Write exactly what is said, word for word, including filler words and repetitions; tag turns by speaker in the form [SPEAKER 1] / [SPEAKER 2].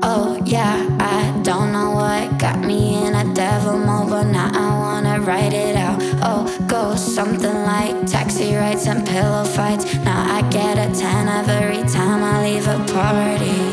[SPEAKER 1] Oh yeah, I don't know what got me in a devil mode, but now I wanna write it out. Oh, go something like taxi rides and pillow fights. Now I get a ten every time I leave a party.